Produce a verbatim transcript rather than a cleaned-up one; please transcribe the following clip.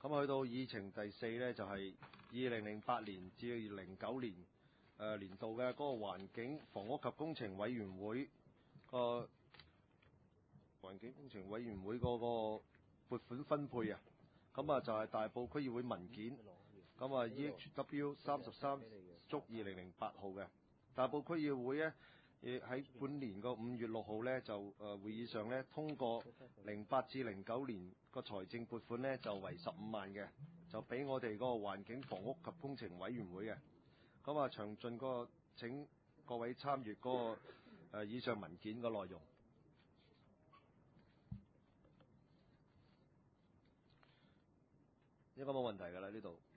咁去到議程第四呢，就係二零零八年至零九年誒、呃、年度嘅嗰個環境房屋及工程委員會個環境工程委員會嗰個撥款分配啊。咁啊就係大埔區議會文件，咁啊 E H W 三十三足二零零八號嘅大埔區議會呢，亦喺本年個五月六號呢，就誒會議上呢通過零八至零九年個財政撥款呢，就為十五萬嘅，就俾我哋嗰個環境房屋及工程委員會嘅。咁啊詳盡嗰個請各位參閱嗰個誒以上文件嘅內容。應該冇問題㗎啦，呢度。